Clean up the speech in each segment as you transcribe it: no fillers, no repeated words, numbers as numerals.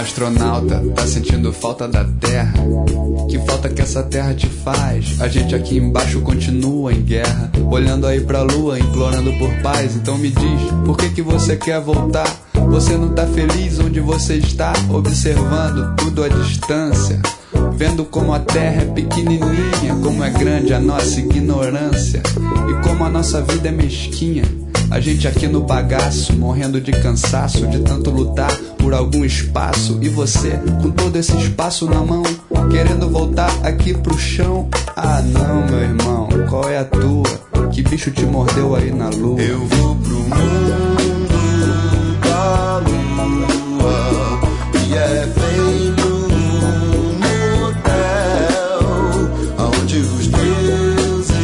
Astronauta, tá sentindo falta da Terra? Que falta que essa terra te faz? A gente aqui embaixo continua em guerra, olhando aí pra lua, implorando por paz. Então me diz, por que você quer voltar? Você não tá feliz onde você está? Observando tudo à distância, vendo como a terra é pequenininha, como é grande a nossa ignorância e como a nossa vida é mesquinha. A gente aqui no bagaço, morrendo de cansaço, de tanto lutar por algum espaço. E você, com todo esse espaço na mão, querendo voltar aqui pro chão. Ah não, meu irmão, qual é a tua? Que bicho te mordeu aí na lua? Eu vou pro mundo da lua, que é feito no hotel, onde os deuses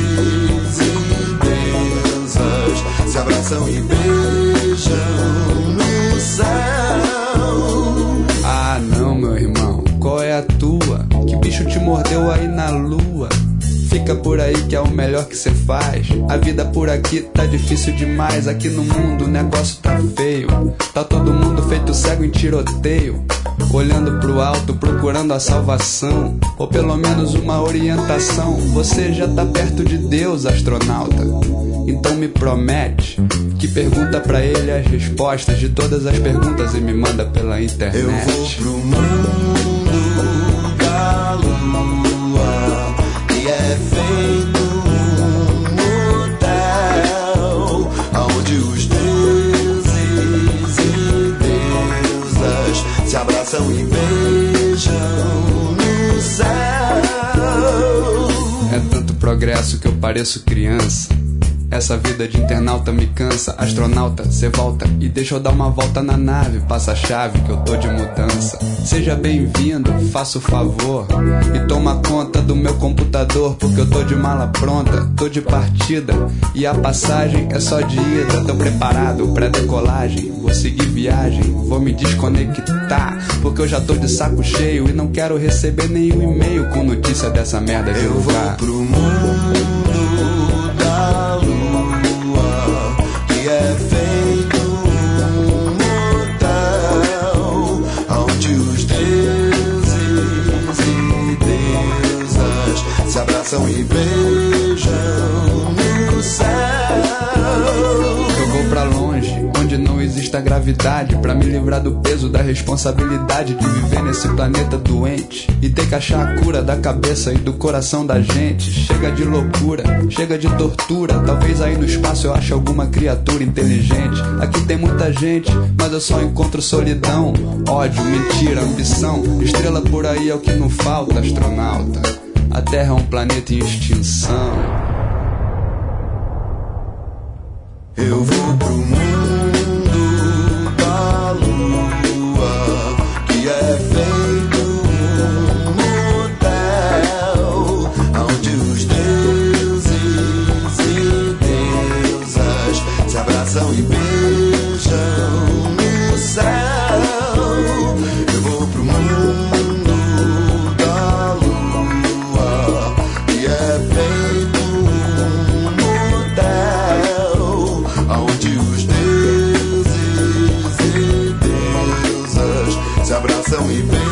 e deusas se abraçam e beijam no céu. Ah não, meu irmão, qual é a tua? Que bicho te mordeu aí na lua? Fica por aí que é o melhor que cê faz. A vida por aqui tá difícil demais. Aqui no mundo o negócio tá feio. Tá todo mundo feito cego em tiroteio, olhando pro alto, procurando a salvação, ou pelo menos uma orientação. Você já tá perto de Deus, astronauta. Então me promete que pergunta pra ele as respostas de todas as perguntas e me manda pela internet. Eu vou pro mundo da lua, que é feito um hotel, onde os deuses e deusas se abraçam e beijam no céu. É tanto progresso que eu pareço criança. Essa vida de internauta me cansa. Astronauta, cê volta e deixa eu dar uma volta na nave. Passa a chave que eu tô de mudança. Seja bem-vindo, faça o favor e toma conta do meu computador, porque eu tô de mala pronta, tô de partida e a passagem é só de ida. Tô preparado pra decolagem, vou seguir viagem, vou me desconectar, porque eu já tô de saco cheio e não quero receber nenhum e-mail com notícia dessa merda de Eu vou lugar. pro mundo da lua, que é feito um hotel, onde os deuses e deusas se abraçam e beijam no céu. Eu vou pra longe, onde não existe a gravidade, pra me livrar do peso da responsabilidade de viver nesse planeta doente e ter que achar a cura da cabeça e do coração da gente. Chega de loucura, chega de tortura. Talvez aí no espaço eu ache alguma criatura inteligente. Aqui tem muita gente, mas eu só encontro solidão, ódio, mentira, ambição. Estrela por aí é o que não falta, astronauta. A Terra é um planeta em extinção. Eu vou pro mundo da lua, que é feito um hotel, onde os deuses e deusas se abraçam e beijam no céu. Eu vou pro mundo da lua, que é feito um hotel, onde os deuses e deusas se abraçam e beijam.